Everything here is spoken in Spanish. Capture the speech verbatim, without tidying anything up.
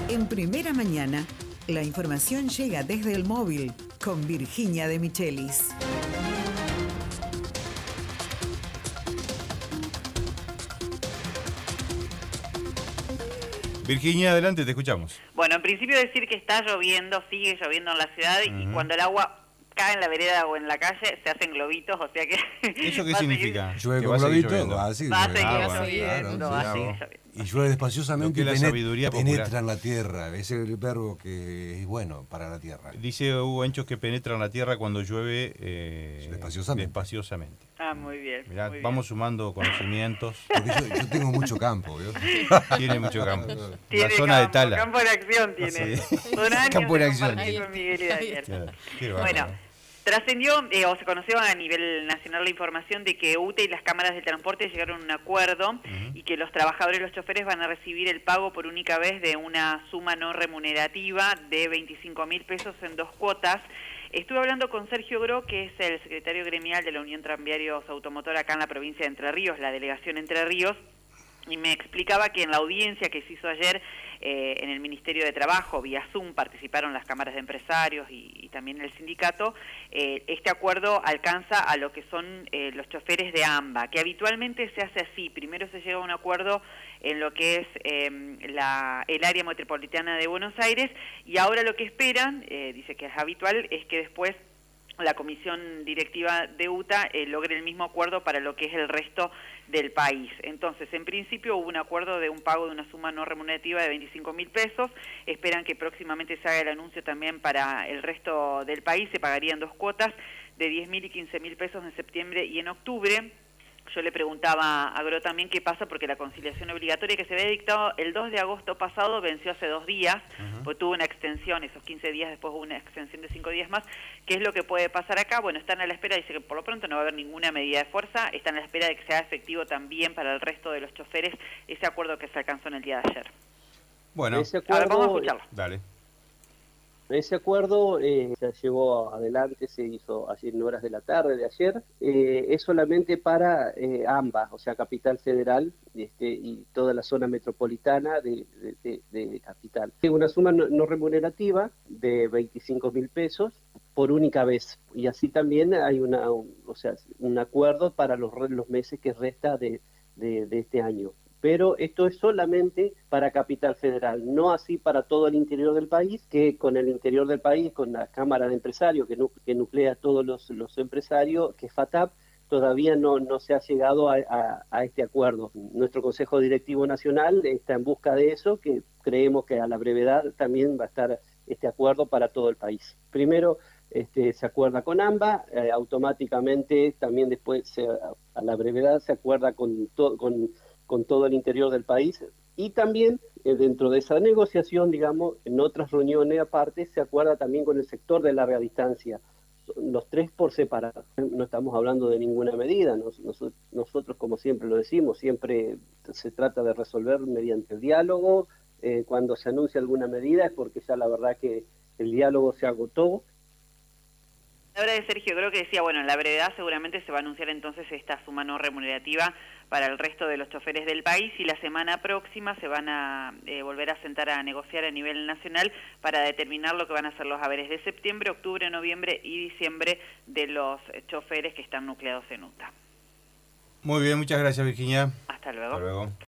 En Primera Mañana, la información llega desde el móvil con Virginia de Michelis. Virginia, adelante, te escuchamos. Bueno, en principio decir que está lloviendo, sigue lloviendo en la ciudad, uh-huh. y cuando el agua cae en la vereda o en la calle se hacen globitos, o sea que... ¿Eso qué significa? Llueve con globitos, va a seguir lloviendo, va a seguir lloviendo. Y llueve despaciosamente y la penet penetra en la tierra. Ese es el verbo que es bueno para la tierra. Dice Hugo Enchos que penetra en la tierra cuando llueve eh, despaciosamente. despaciosamente. Ah, muy bien. Mirá, muy vamos bien. sumando conocimientos. Porque yo, yo tengo mucho campo, ¿vio? Tiene mucho campo. Tiene la zona campo, de Tala. Campo de acción tiene. Sí. Son años Campo de acción. Con Miguel y Daniel. Claro. Bueno, trascendió eh, o se conoció a nivel nacional la información de que U T E y las cámaras de transporte llegaron a un acuerdo uh-huh. y que los trabajadores y los choferes van a recibir el pago por única vez de una suma no remunerativa de veinticinco mil pesos en dos cuotas. Estuve hablando con Sergio Gro, que es el secretario gremial de la Unión Tranviarios Automotor acá en la provincia de Entre Ríos, la delegación Entre Ríos, y me explicaba que en la audiencia que se hizo ayer eh, en el Ministerio de Trabajo, vía Zoom, participaron las cámaras de empresarios y, y también el sindicato. Eh, este acuerdo alcanza a lo que son eh, los choferes de AMBA, que habitualmente se hace así. Primero se llega a un acuerdo en lo que es eh, la, el área metropolitana de Buenos Aires, y ahora lo que esperan, eh, dice que es habitual, es que después la comisión directiva de U T A eh, logre el mismo acuerdo para lo que es el resto del país. Entonces, en principio hubo un acuerdo de un pago de una suma no remunerativa de veinticinco mil pesos, esperan que próximamente se haga el anuncio también para el resto del país, se pagarían dos cuotas de diez mil y quince mil pesos en septiembre y en octubre. Yo le preguntaba a Gro también qué pasa, porque la conciliación obligatoria que se había dictado el dos de agosto pasado venció hace dos días, uh-huh. pues tuvo una extensión, esos quince días, después hubo una extensión de cinco días más. ¿Qué es lo que puede pasar acá? Bueno, están a la espera, dice que por lo pronto no va a haber ninguna medida de fuerza, están a la espera de que sea efectivo también para el resto de los choferes ese acuerdo que se alcanzó en el día de ayer. Bueno, ese acuerdo, a ver, vamos a escucharlo. Dale. Ese acuerdo eh, se llevó adelante, se hizo ayer en horas de la tarde de ayer, eh, es solamente para eh, AMBA, o sea, Capital Federal este, y toda la zona metropolitana de, de, de, de Capital. Una suma no, no remunerativa de veinticinco mil pesos por única vez, y así también hay una, un, o sea, un acuerdo para los, los meses que resta de, de, de este año. Pero esto es solamente para Capital Federal, no así para todo el interior del país, que con el interior del país, con la Cámara de Empresarios, que, nu que nuclea a todos los, los empresarios, que es FATAP, todavía no, no se ha llegado a, a, a este acuerdo. Nuestro Consejo Directivo Nacional está en busca de eso, que creemos que a la brevedad también va a estar este acuerdo para todo el país. Primero, Este, se acuerda con AMBA, eh, automáticamente también después se, a la brevedad se acuerda con, to, con, con todo el interior del país, y también eh, dentro de esa negociación, digamos, en otras reuniones aparte, se acuerda también con el sector de larga distancia, los tres por separado. No estamos hablando de ninguna medida, nos, nos, nosotros como siempre lo decimos, siempre se trata de resolver mediante el diálogo. Eh, cuando se anuncia alguna medida es porque ya la verdad que el diálogo se agotó. La verdad de Sergio, creo que decía, bueno, en la brevedad seguramente se va a anunciar entonces esta suma no remunerativa para el resto de los choferes del país, y la semana próxima se van a eh, volver a sentar a negociar a nivel nacional para determinar lo que van a ser los haberes de septiembre, octubre, noviembre y diciembre de los choferes que están nucleados en U T A. Muy bien, muchas gracias, Virginia. Hasta luego. Hasta luego.